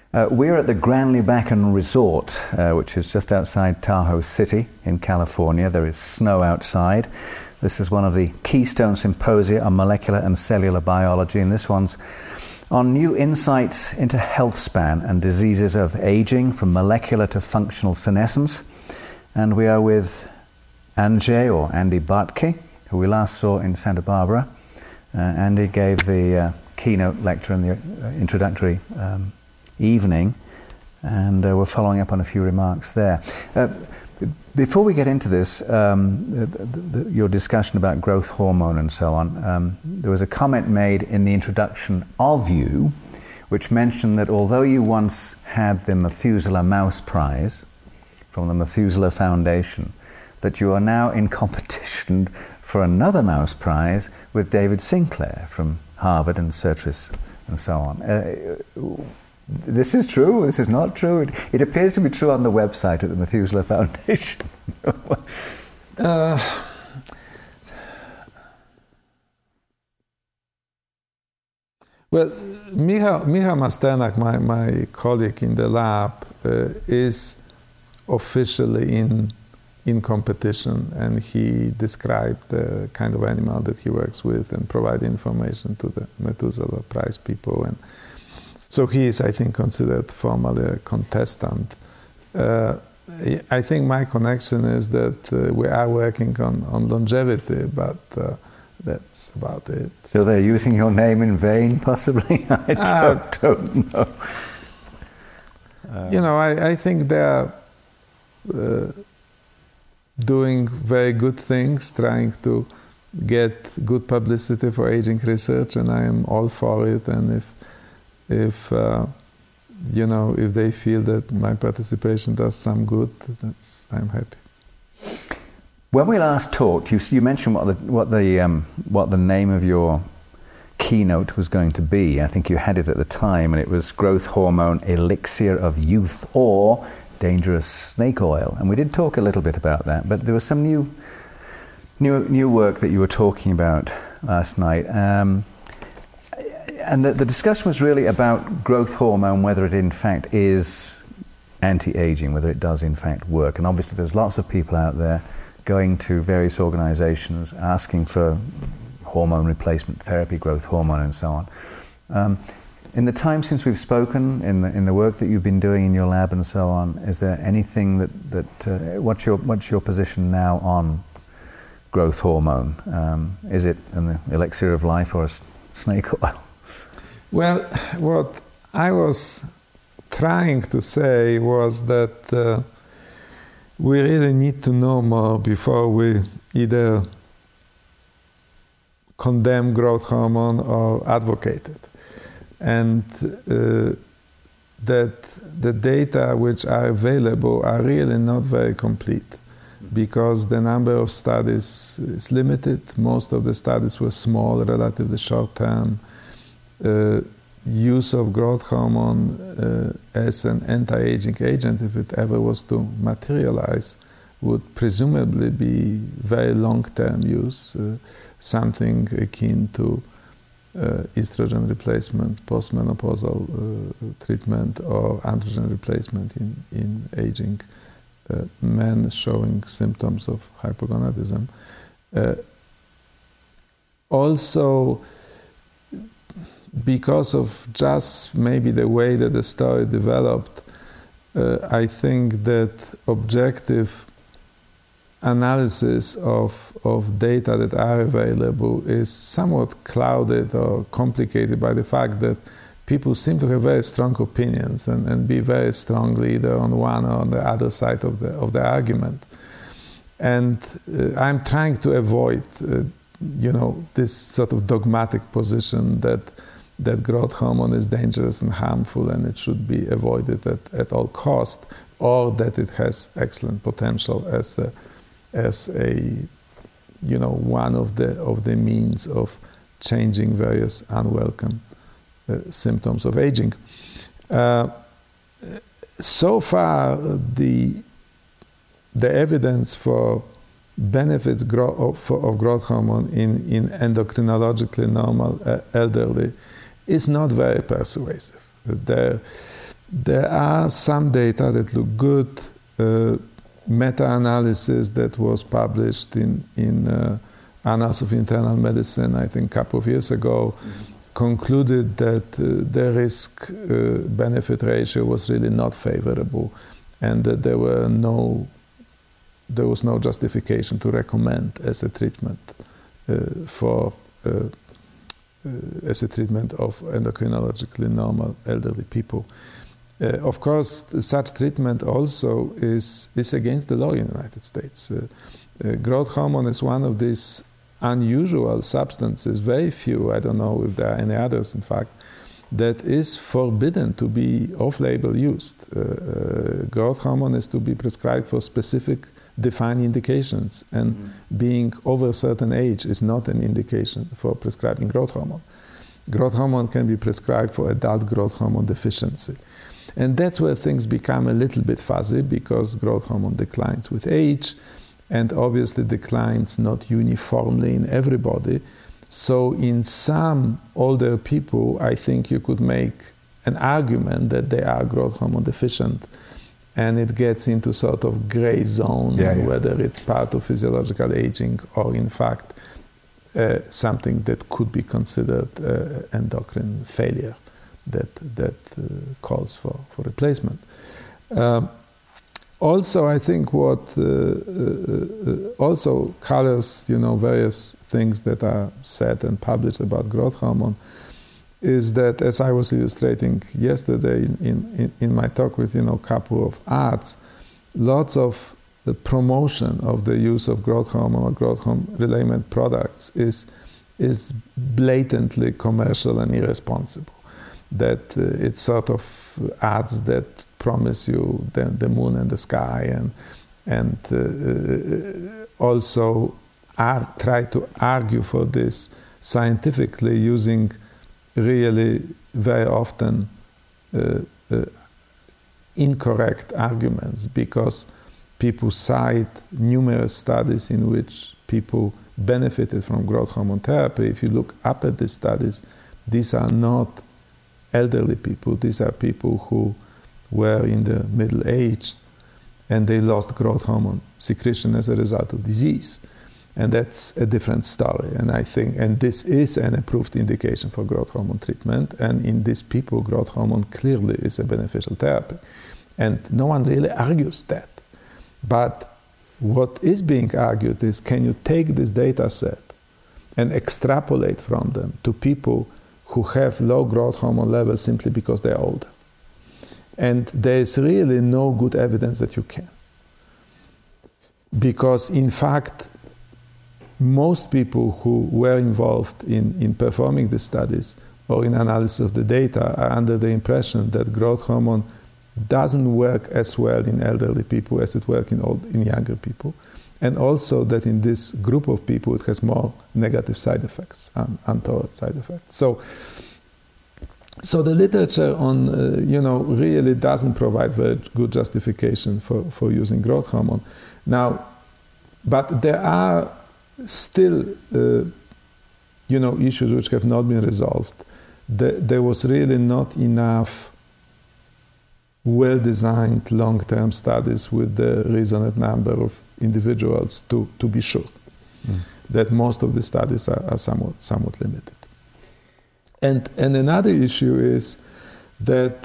We're at the Grand Lebacan Resort, which is just outside Tahoe City in California. There is snow outside. This is one of the Keystone Symposia on Molecular and Cellular Biology, and this one's on new insights into health span and diseases of aging from molecular to functional senescence. And we are with Andy Bartke, who we last saw in Santa Barbara. Andy gave the keynote lecture in the introductory evening, and we're following up on a few remarks there. Before we get into this, your discussion about growth hormone and so on, there was a comment made in the introduction of you which mentioned that although you once had the Methuselah Mouse Prize from the Methuselah Foundation, that you are now in competition for another Mouse Prize with David Sinclair from Harvard and Certris and so on. This is true, this is not true. It appears to be true on the website at the Methuselah Foundation. Well, Michał Masternak, my colleague in the lab, is officially in competition, and he described the kind of animal that he works with and provide information to the Methuselah Prize people. And so he is, I think, considered formally a contestant. I think my connection is that we are working on longevity, but that's about it. So they're using your name in vain, possibly? I don't know. I think they are doing very good things, trying to get good publicity for aging research, and I am all for it. And if they feel that my participation does some good, I'm happy. When we last talked, you mentioned what the name of your keynote was going to be. I think you had it at the time, and it was Growth Hormone Elixir of Youth or Dangerous Snake Oil. And we did talk a little bit about that, but there was some new work that you were talking about last night. And the discussion was really about growth hormone, whether it in fact is anti-aging, whether it does in fact work. And obviously there's lots of people out there going to various organizations asking for hormone replacement therapy, growth hormone and so on. In the time since we've spoken, in the work that you've been doing in your lab and so on, is there anything what's your position now on growth hormone? Is it an elixir of life or a snake oil? Well, what I was trying to say was that we really need to know more before we either condemn growth hormone or advocate it. And that the data which are available are really not very complete, because the number of studies is limited. Most of the studies were small, relatively short term. Use of growth hormone as an anti-aging agent, if it ever was to materialize, would presumably be very long-term use, something akin to estrogen replacement, postmenopausal treatment, or androgen replacement in aging men showing symptoms of hypogonadism. Also, because of just maybe the way that the story developed, I think that objective analysis of data that are available is somewhat clouded or complicated by the fact that people seem to have very strong opinions and be very strongly either on one or on the other side of the argument. And I'm trying to avoid this sort of dogmatic position that growth hormone is dangerous and harmful and it should be avoided at all cost, or that it has excellent potential as a one of the means of changing various unwelcome symptoms of aging. So far, the evidence for benefits of growth hormone in endocrinologically normal elderly is not very persuasive. There are some data that look good. Meta-analysis that was published in Annals of Internal Medicine, I think a couple of years ago, concluded that the risk-benefit ratio was really not favorable, and that there was no justification to recommend as a treatment as a treatment of endocrinologically normal elderly people. Of course, such treatment also is against the law in the United States. Growth hormone is one of these unusual substances, very few, I don't know if there are any others in fact, that is forbidden to be off-label used. Growth hormone is to be prescribed for specific defined indications, and being over a certain age is not an indication for prescribing growth hormone. Growth hormone can be prescribed for adult growth hormone deficiency. And that's where things become a little bit fuzzy, because growth hormone declines with age, and obviously declines not uniformly in everybody. So in some older people, I think you could make an argument that they are growth hormone deficient, and it gets into sort of gray zone, whether it's part of physiological aging or in fact something that could be considered endocrine failure that calls for replacement. Also, I think what also colors, various things that are said and published about growth hormone is that, as I was illustrating yesterday in my talk with a couple of ads, lots of the promotion of the use of growth hormone or growth hormone-related products is blatantly commercial and irresponsible. That it's sort of ads that promise you the moon and the sky, and also try to argue for this scientifically using really very often incorrect arguments, because people cite numerous studies in which people benefited from growth hormone therapy. If you look up at these studies, these are not elderly people. These are people who were in the middle age, and they lost growth hormone secretion as a result of disease. And that's a different story. And I think, and this is an approved indication for growth hormone treatment. And in these people, growth hormone clearly is a beneficial therapy. And no one really argues that. But what is being argued is, can you take this data set and extrapolate from them to people who have low growth hormone levels simply because they're older? And there's really no good evidence that you can. Because in fact, most people who were involved in performing the studies or in analysis of the data are under the impression that growth hormone doesn't work as well in elderly people as it works in younger people, and also that in this group of people it has more negative side effects, untoward side effects. So the literature on really doesn't provide very good justification for using growth hormone. Now, but there are still issues which have not been resolved. There was really not enough well-designed long-term studies with the reasonable number of individuals to be sure that most of the studies are somewhat limited. And another issue is that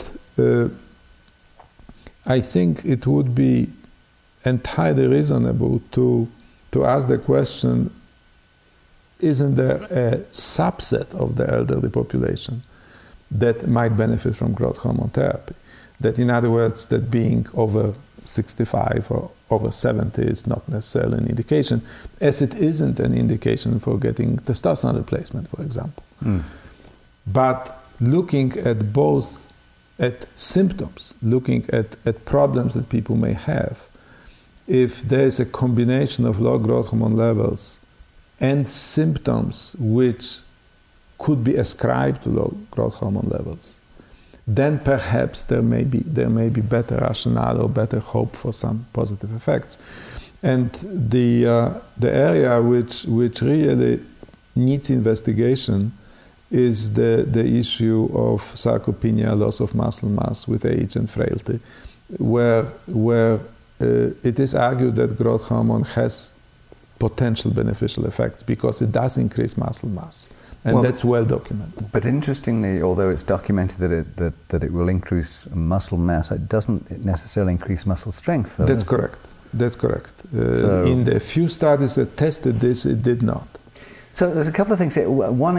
I think it would be entirely reasonable to ask the question, isn't there a subset of the elderly population that might benefit from growth hormone therapy? That, in other words, that being over 65 or over 70 is not necessarily an indication, as it isn't an indication for getting testosterone replacement, for example. But looking at both, at symptoms, looking at problems that people may have, if there is a combination of low growth hormone levels and symptoms which could be ascribed to low growth hormone levels, then perhaps there may be better rationale or better hope for some positive effects. And the area which really needs investigation is the issue of sarcopenia, loss of muscle mass with age and frailty, where it is argued that growth hormone has potential beneficial effects because it does increase muscle mass, and that's well documented. But interestingly, although it's documented that it will increase muscle mass, it doesn't necessarily increase muscle strength, though. That's correct. That's correct. In the few studies that tested this, it did not. So there's a couple of things here. One,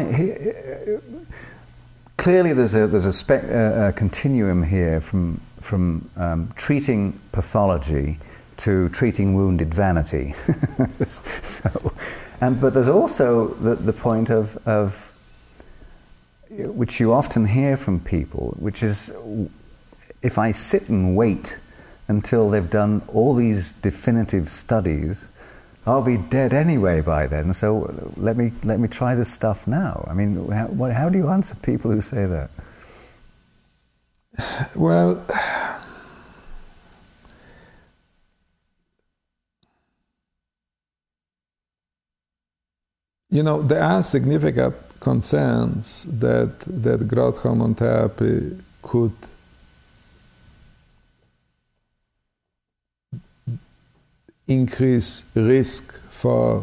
clearly there's a continuum here from treating pathology to treating wounded vanity. But there's also the point of which you often hear from people, which is, if I sit and wait until they've done all these definitive studies, I'll be dead anyway by then. So let me try this stuff now. I mean, how do you answer people who say that? Well, there are significant concerns that growth hormone therapy could increase risk for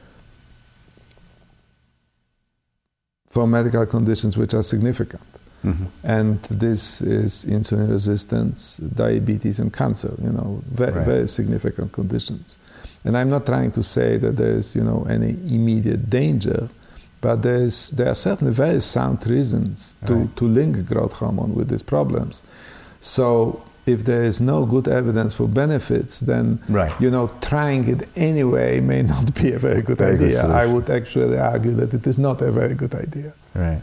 medical conditions which are significant. Mm-hmm. And this is insulin resistance, diabetes, and cancer, very significant conditions. And I'm not trying to say that there's, any immediate danger, but there are certainly very sound reasons to link growth hormone with these problems. So if there is no good evidence for benefits, then, trying it anyway may not be a very good idea. Good I would actually argue that it is not a very good idea. Right.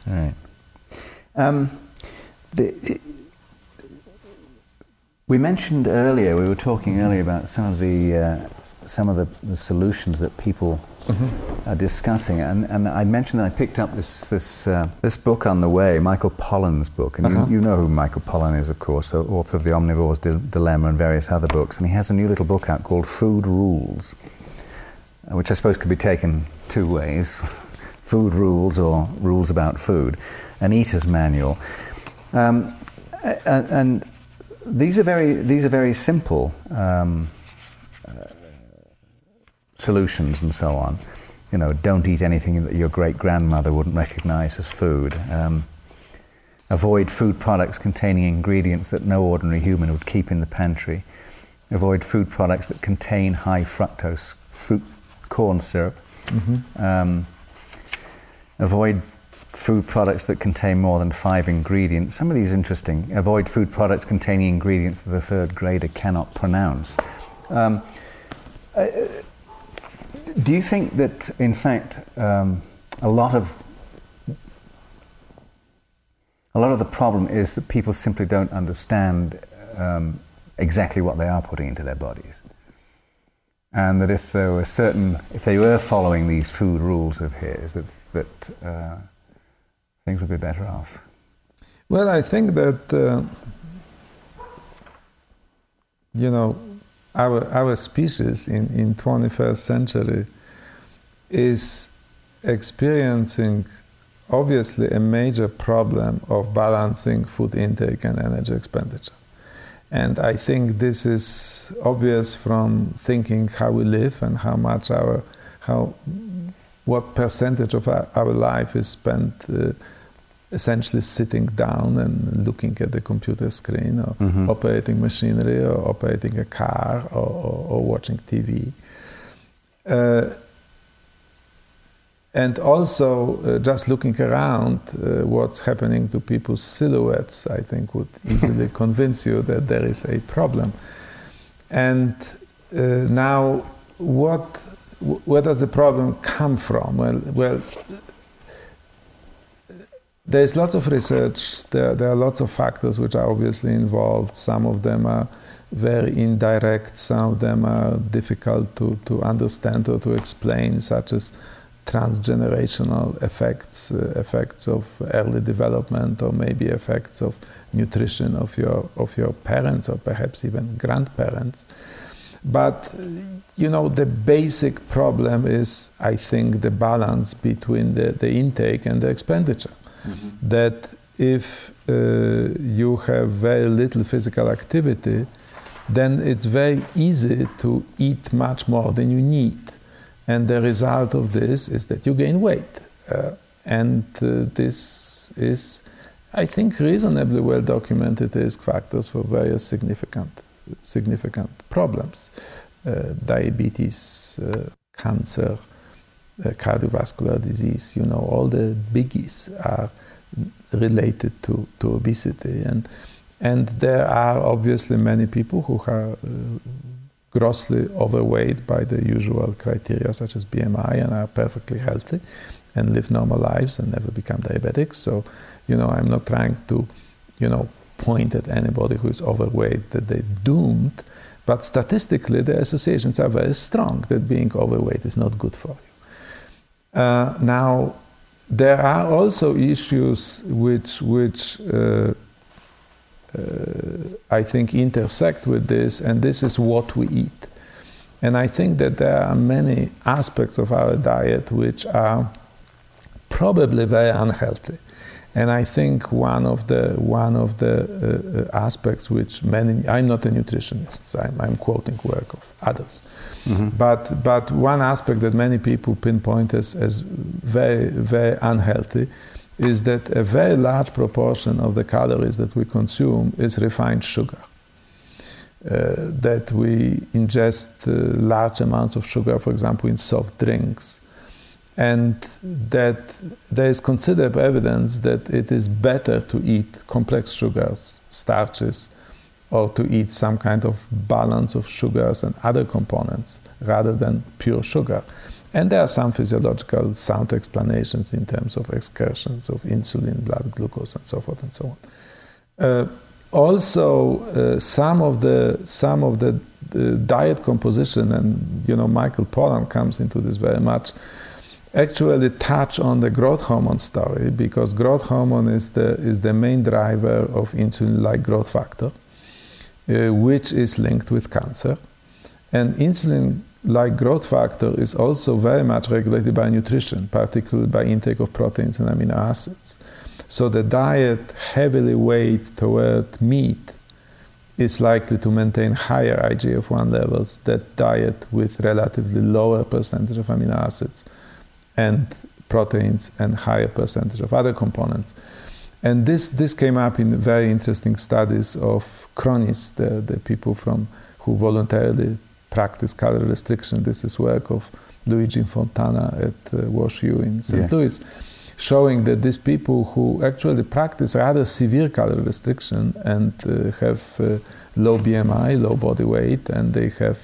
We mentioned earlier, we were talking earlier about some of the solutions that people are discussing, and I mentioned that I picked up this book on the way, Michael Pollan's book, and you know who Michael Pollan is, of course, the author of The Omnivore's Dilemma and various other books, and he has a new little book out called Food Rules, which I suppose could be taken two ways: food rules or rules about food, an eater's manual, and these are very simple solutions and so on. Don't eat anything that your great-grandmother wouldn't recognize as food. Avoid food products containing ingredients that no ordinary human would keep in the pantry. Avoid food products that contain high fructose corn syrup. Mm-hmm. Avoid food products that contain more than 5 ingredients. Some of these are interesting. Avoid food products containing ingredients that the third grader cannot pronounce. Do you think that, in fact, a lot of the problem is that people simply don't understand exactly what they are putting into their bodies, and that if they were following these food rules of his, that things would be better off? Well, I think that our species in 21st century is experiencing obviously a major problem of balancing food intake and energy expenditure. And I think this is obvious from thinking how we live and what percentage of our life is spent essentially sitting down and looking at the computer screen, or operating machinery, or operating a car, or watching TV. And also just looking around what's happening to people's silhouettes, I think, would easily convince you that there is a problem. And now, where does the problem come from? Well, there's lots of research, there are lots of factors which are obviously involved. Some of them are very indirect, some of them are difficult to understand or to explain, such as transgenerational effects of early development, or maybe effects of nutrition of your parents or perhaps even grandparents. But the basic problem is, I think, the balance between the intake and the expenditure. Mm-hmm. That if you have very little physical activity, then it's very easy to eat much more than you need. And the result of this is that you gain weight. This is, I think, reasonably well documented risk factors for various significant problems. Diabetes, cancer, cardiovascular disease, all the biggies are related to obesity. And there are obviously many people who are grossly overweight by the usual criteria such as BMI and are perfectly healthy and live normal lives and never become diabetics. So, I'm not trying to, point at anybody who is overweight that they're doomed, but statistically the associations are very strong that being overweight is not good for you. Now, there are also issues which I think intersect with this, and this is what we eat. And I think that there are many aspects of our diet which are probably very unhealthy. And I think one of the aspects which many, I'm not a nutritionist, I'm quoting work of others, mm-hmm. but one aspect that many people pinpoint as very, very unhealthy is that a very large proportion of the calories that we consume is refined sugar. That we ingest large amounts of sugar, for example, in soft drinks, and that there is considerable evidence that it is better to eat complex sugars, starches, or to eat some kind of balance of sugars and other components rather than pure sugar. And there are some physiological sound explanations in terms of excursions of insulin, blood glucose, and so forth and so on. Also, some of the diet composition, and Michael Pollan comes into this very much, actually touch on the growth hormone story, because growth hormone is the main driver of insulin-like growth factor, which is linked with cancer. And insulin-like growth factor is also very much regulated by nutrition, particularly by intake of proteins and amino acids. So the diet heavily weighed toward meat is likely to maintain higher IGF-1 levels than diet with relatively lower percentage of amino acids and proteins and higher percentage of other components. And this came up in very interesting studies of cronies, the people who voluntarily practice calorie restriction. This is work of Luigi Fontana at WashU in St. Louis, showing that these people who actually practice rather severe calorie restriction and have low BMI, low body weight, and they have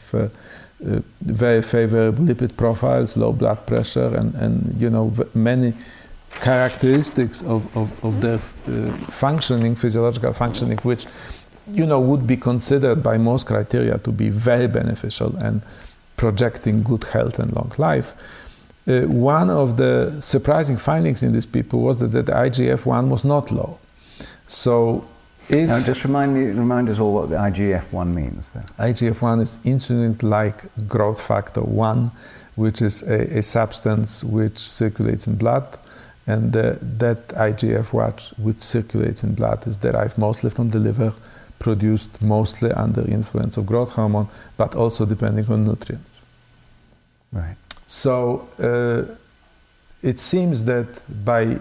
very favorable lipid profiles, low blood pressure, and many characteristics of their functioning, physiological functioning, which would be considered by most criteria to be very beneficial and projecting good health and long life. One of the surprising findings in these people was that the IGF-1 was not low. So now just remind us all what the IGF-1 means then. IGF-1 is insulin-like growth factor 1, which is a substance which circulates in blood, and that IGF-1 which circulates in blood is derived mostly from the liver, produced mostly under influence of growth hormone, but also depending on nutrients. Right. So it seems that by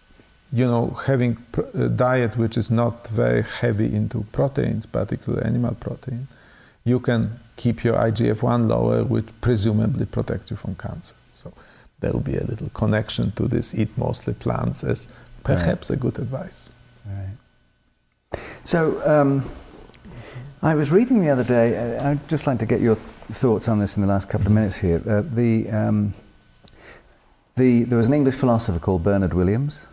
having a diet which is not very heavy into proteins, particularly animal protein, you can keep your IGF-1 lower, which presumably protects you from cancer. So there will be a little connection to this eat mostly plants as perhaps a good advice. Right. So I was reading the other day, I'd just like to get your thoughts on this in the last couple of minutes here. There was an English philosopher called Bernard Williams,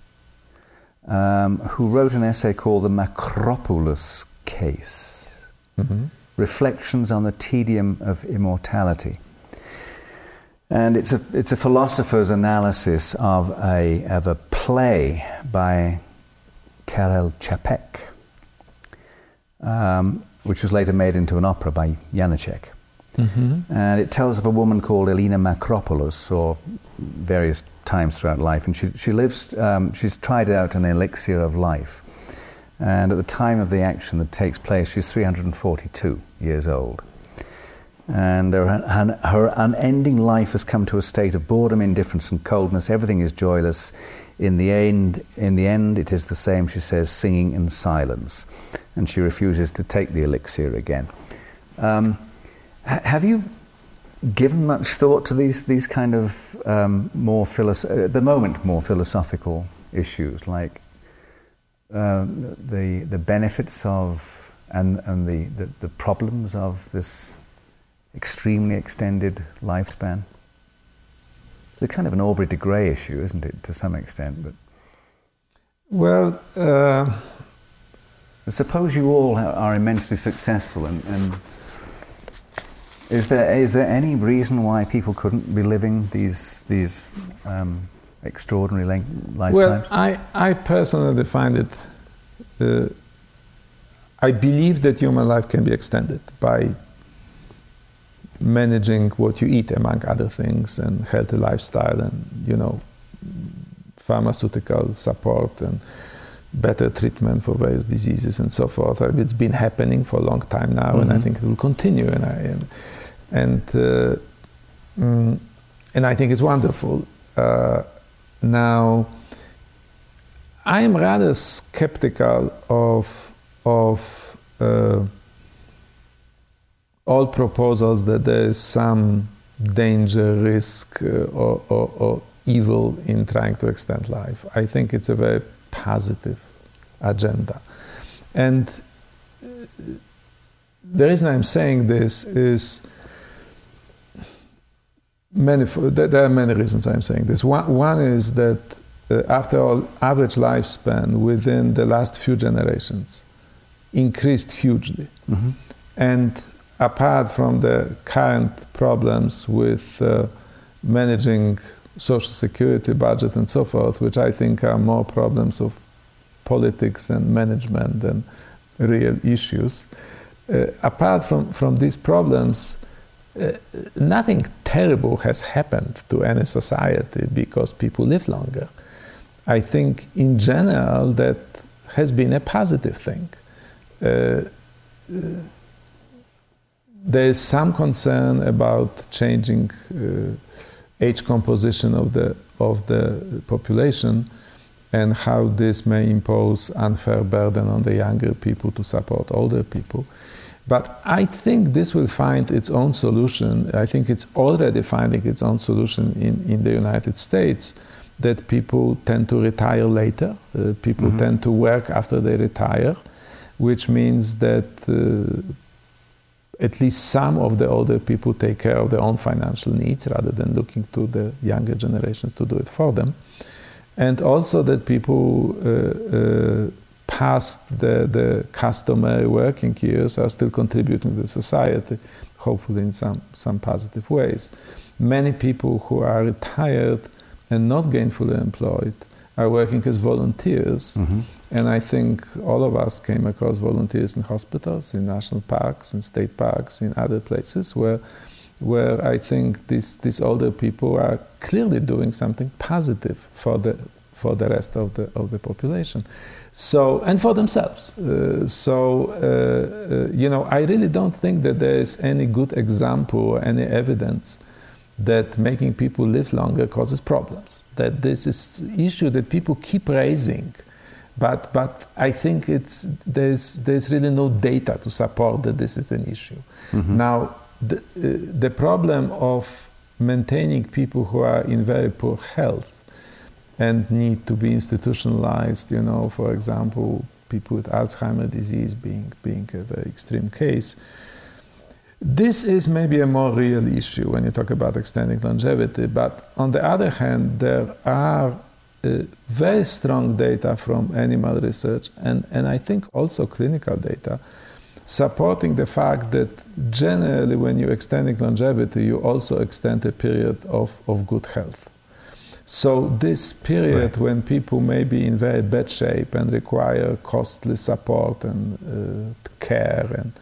who wrote an essay called The Macropulos Case, mm-hmm. Reflections on the Tedium of Immortality. And it's a philosopher's analysis of a play by Karel Čapek, which was later made into an opera by Janacek. And it tells of a woman called Elena Macropoulos, or various times throughout life, and she lives, she's tried out an elixir of life. And at the time of the action that takes place, she's 342 years old. And her unending life has come to a state of boredom, indifference and coldness. Everything is joyless. In the end, it is the same, she says, singing in silence. And she refuses to take the elixir again. Have you given much thought to these kind of more philosophical issues, like the benefits of and the problems of this extremely extended lifespan? It's a kind of an Aubrey de Grey issue, isn't it, to some extent? But well, suppose you all are immensely successful, and is there any reason why people couldn't be living these extraordinary lifetimes? Well, I personally find it. I believe that human life can be extended by managing what you eat, among other things, and healthy lifestyle, and pharmaceutical support and better treatment for various diseases and so forth. It's been happening for a long time now, and I think it will continue. And I think it's wonderful. Now, I'm rather skeptical of all proposals that there is some danger, risk, or evil in trying to extend life. I think it's a very positive agenda. And the reason I'm saying this is there are many reasons I'm saying this. One is that after all, average lifespan within the last few generations increased hugely. And apart from the current problems with managing social security budget and so forth, which I think are more problems of politics and management than real issues, apart from these problems, nothing terrible has happened to any society because people live longer. I think in general that has been a positive thing. There is some concern about changing age composition of the population and how this may impose unfair burden on the younger people to support older people. But I think this will find its own solution. I think it's already finding its own solution in the United States, that people tend to retire later. People tend to work after they retire, which means that at least some of the older people take care of their own financial needs rather than looking to the younger generations to do it for them. And also that people past the customary working years are still contributing to the society, hopefully in some positive ways. Many people who are retired and not gainfully employed are working as volunteers. And I think all of us came across volunteers in hospitals, in national parks, in state parks, in other places where I think these older people are clearly doing something positive for the rest of the population. So, and for themselves. I really don't think that there is any good example or any evidence that making people live longer causes problems. That this is an issue that people keep raising. But I think there's really no data to support that this is an issue. Now, the problem of maintaining people who are in very poor health and need to be institutionalized, for example, people with Alzheimer's disease being a very extreme case. This is maybe a more real issue when you talk about extending longevity. But on the other hand, there are very strong data from animal research and I think also clinical data supporting the fact that generally when you're extending longevity, you also extend a period of good health. So this period when people may be in very bad shape and require costly support and care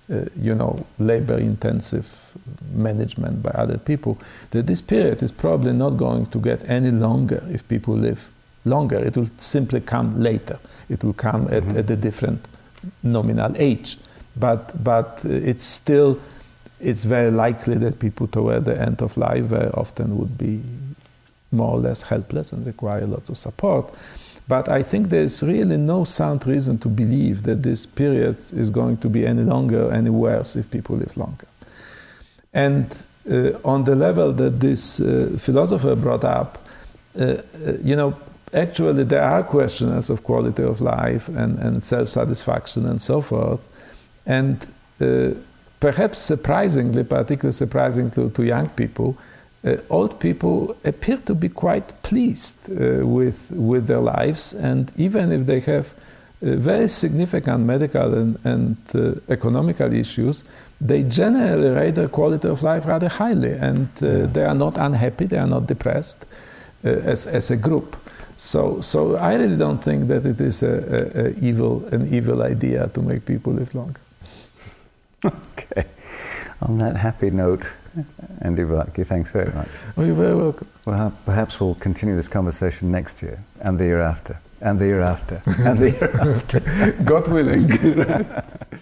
labor-intensive management by other people, that this period is probably not going to get any longer if people live longer. It will simply come later. It will come at a different nominal age. But it's very likely that people toward the end of life very often would be more or less helpless and require lots of support. But I think there's really no sound reason to believe that this period is going to be any longer, any worse if people live longer. And on the level that this philosopher brought up, actually there are questions of quality of life and self-satisfaction and so forth. And perhaps surprisingly, particularly surprising to young people, old people appear to be quite pleased with their lives, and even if they have very significant medical and economical issues, they generally rate their quality of life rather highly, and they are not unhappy, they are not depressed as a group. So I really don't think that it is an evil idea to make people live longer. Okay. On that happy note, Andy Bhakdi, thanks very much. Oh, you're very welcome. Well, perhaps we'll continue this conversation next year, and the year after, and the year after, and the year after. God willing.